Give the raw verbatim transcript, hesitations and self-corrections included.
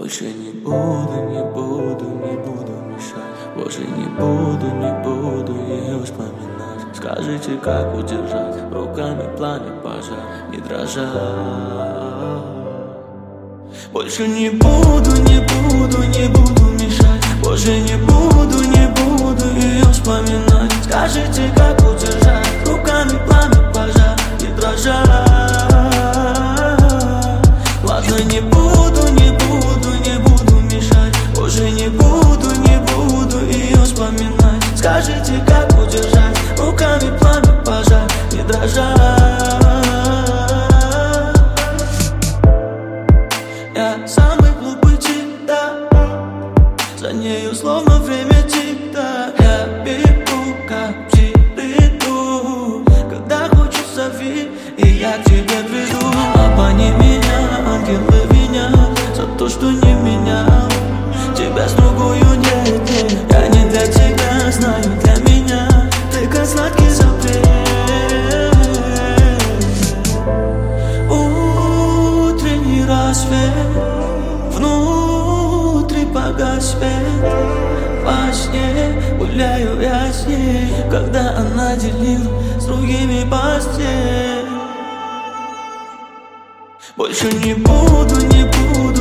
Больше не буду, не буду, не буду мешать. Больше не буду, не буду ее вспоминать. Скажите, как удержать руками пламя пожар, не дрожать. Больше не буду, не буду, не буду мешать. Больше не буду, не буду ее вспоминать. Скажите, как удержать руками пламя пожар, не дрожать. Ладно, не буду, не буду, не буду мешать. Больше не буду, не буду ее вспоминать. Скажите, как удержать руками пламя пожар, не дрожать. Я самый глупый тип, да. За нею словно время тик-так. Я бегу, как птицу, когда хочешь зови, и я к тебе приду. Обмани меня, ангелы винят за то, что не менял тебя с другою, нет, нет. Я не для тебя, знаю, для меня ты как сладкий запрет. Утренний рассвет, внутри погас свет. Во сне гуляю я с ней, когда она делила с другими постель. Больше не буду, не буду